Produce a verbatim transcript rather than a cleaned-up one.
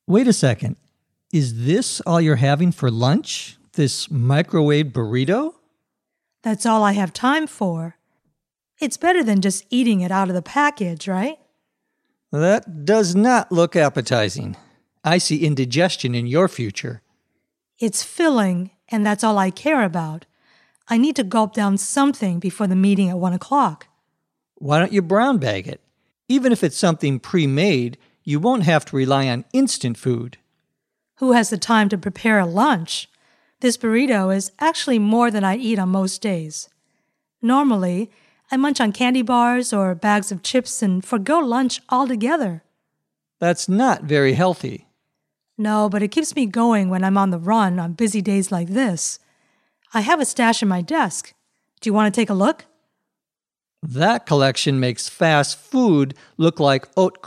Wait a second. Is this all you're having for lunch? This microwave burrito? That's all I have time for. It's better than just eating it out of the package, right? That does not look appetizing. I see indigestion in your future. It's filling, and that's all I care about. I need to gulp down something before the meeting at one o'clock. Why don't you brown bag it? Even if it's something pre-made, you won't have to rely on instant food. Who has the time to prepare a lunch? This burrito is actually more than I eat on most days. Normally, I munch on candy bars or bags of chips and forgo lunch altogether. That's not very healthy. No, but it keeps me going when I'm on the run on busy days like this. I have a stash in my desk. Do you want to take a look? That collection makes fast food look like haute